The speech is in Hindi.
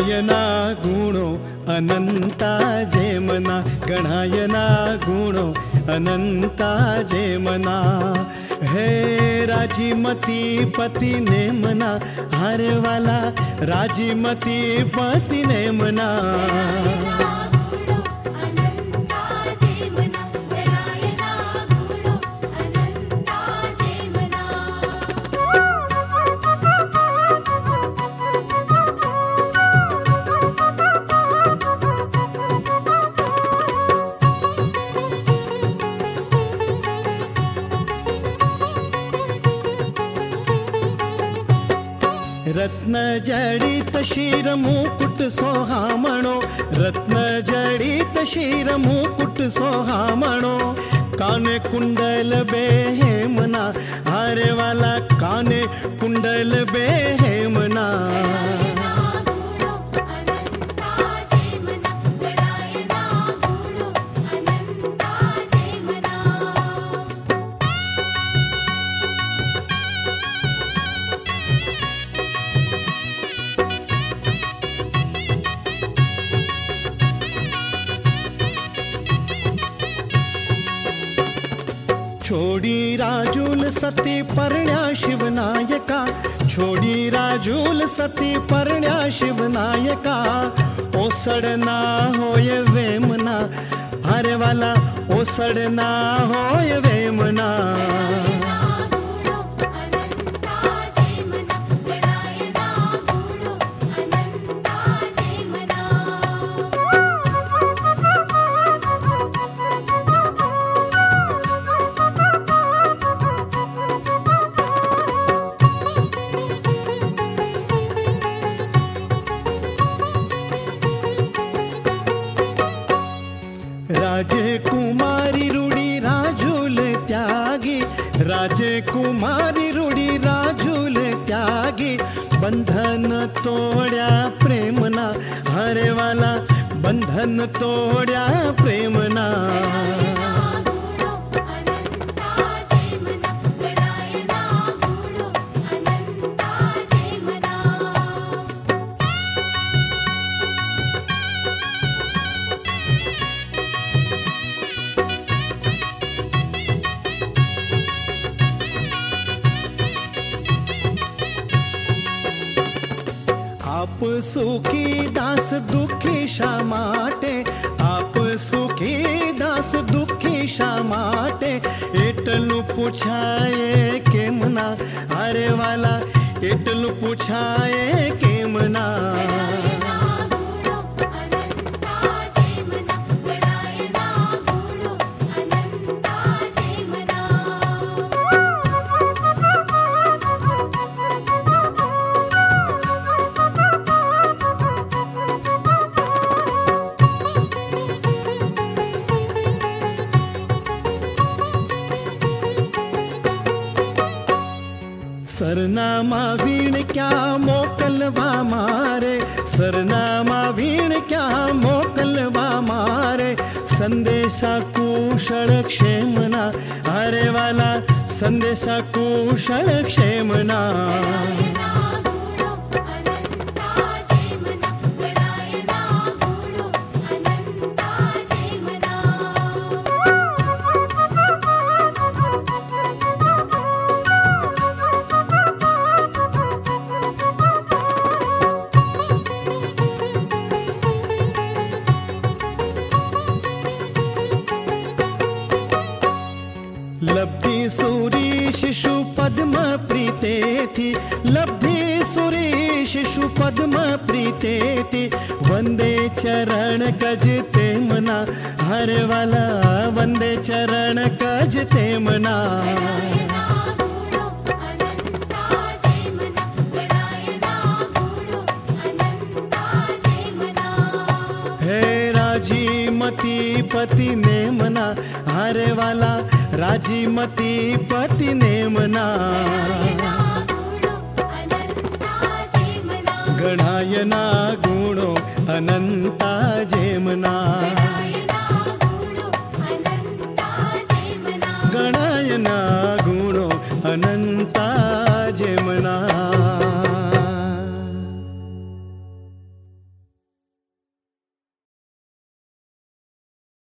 ગણાયના ગુણો અનંતા જેમના, ગણાયના ગુણો અનંતા જેમના. હે રાજીમતી પતિ નેમના, હારવાલા રાજીમતી પતિ નેમના. रत्न जड़ित शिर मुकुट सोहामणो, रत्न जड़ित शिर मुकुट सोहामणो. काने कुंडल बेहेमना, हारे वाला काने कुंडल बेहेमना. छोड़ी राजूल सती परण्या शिवनायका, छोड़ी राजूल सती परण्या शिवनायका. ओसड़ना होय वेमना, हारे वाला ओसड़ना होय वेमना. राजकुमारी रूड़ी राजूल त्यागी, राजकुमारी रूड़ी राजूल त्यागी. बंधन तोड्या प्रेमना, हरे वाला बंधन तोड्या प्रेमना. आप सुखी दास दुखी शा माटे, आप सुखी दास दुखी शा माटे. एटलू पूछाए केमना, हारे वाला एटलू पूछाए केमना. सरनामा वीण क्या मोकलवा मारे, सरनामा वीण क्या मोकलवा मारे. संदेशा कुशल क्षेमना, हारे वाला संदेशा कुशल क्षेमना. लब्धि सूरी शिशु पद्म प्रीते थी, लब्धि सूरी शिशु पद्म प्रीते थी. वंदे चरण कज तेमना, हरे वाला वंदे चरण कज तेमना. हे राजीमती पति नेमना, हारे वाला राजीमती पति नेमना. गणायना गुणो अनंता जेमना.